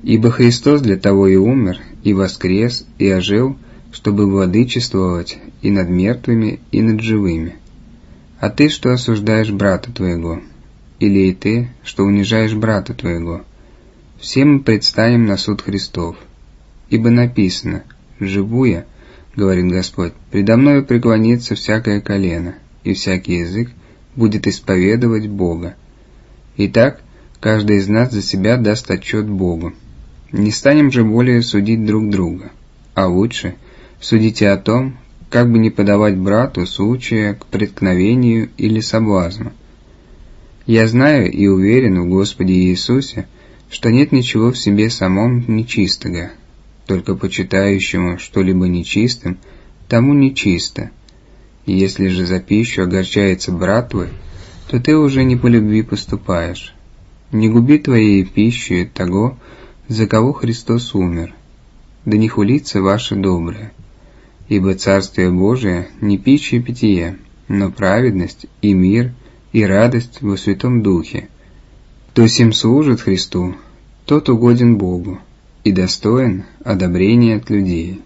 Ибо Христос для того и умер, и воскрес, и ожил, чтобы владычествовать и над мертвыми, и над живыми. А ты, что осуждаешь брата твоего? Или и ты, что унижаешь брата твоего? Все мы предстанем на суд Христов. Ибо написано: «Живу я, — говорит Господь, — предо мною преклонится всякое колено, и всякий язык будет исповедовать Бога». Итак, каждый из нас за себя даст отчет Богу. Не станем же более судить друг друга, а лучше судите о том, как бы не подавать брату случая к преткновению или соблазну. Я знаю и уверен в Господе Иисусе, что нет ничего в себе самом нечистого, только почитающему что-либо нечистым, тому нечисто. И если же за пищу огорчается брат твой, то ты уже не по любви поступаешь. Не губи твоей пищей того, за кого Христос умер, да не хулится ваше доброе. Ибо Царствие Божие не пища и питье, но праведность и мир и радость во Святом Духе. Кто сим служит Христу, тот угоден Богу и достоин одобрения от людей.